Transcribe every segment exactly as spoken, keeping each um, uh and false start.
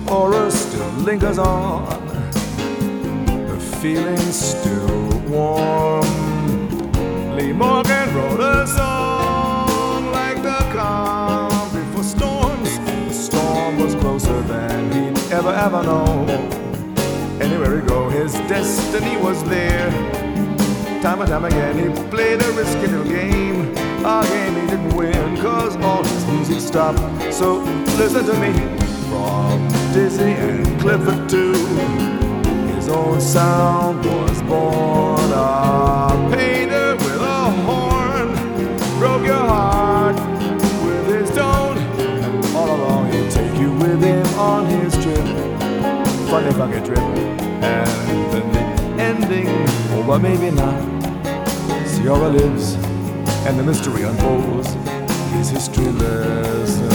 aura still lingers on, the feeling's still warm. Lee Morgan wrote a song like the calm before storms. The storm was closer than he'd ever, ever known. Anywhere he go, his destiny was there. Time and time again he played a risky little game, a game he didn't win, cause all his music stopped. So listen to me, from Dizzy and Clifford too, his own sound was born. A painter with a horn broke your heart with his tone, and all along he'll take you with him on his trip, funny funky trip. And then the ending, oh but maybe not, Ciara lives and the mystery unfolds, his history lesson.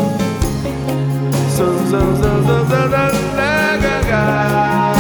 So, so, so, so, so, so, la, ga, ga.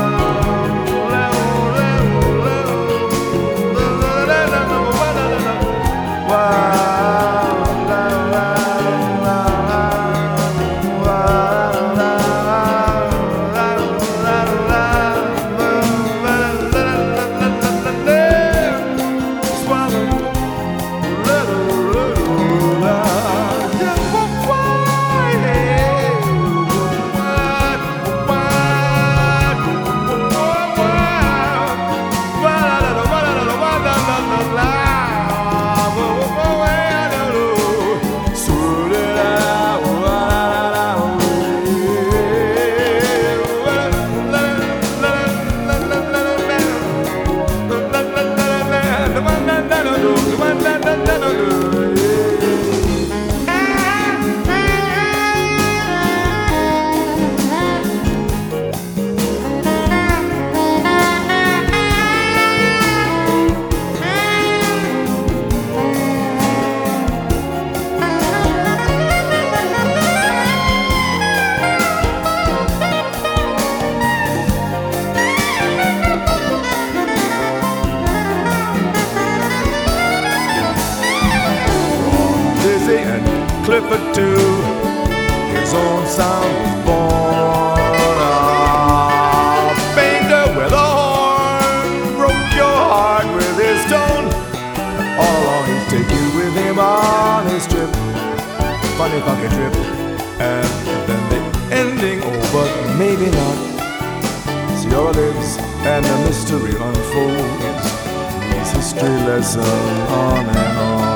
And Clifford too, his own sound was born. A painter with a horn broke your heart with his tone. All along he'd take you with him on his trip, funny funky trip. And then the ending, oh but maybe not, Ciara lives and the mystery unfolds, his history lesson on and on.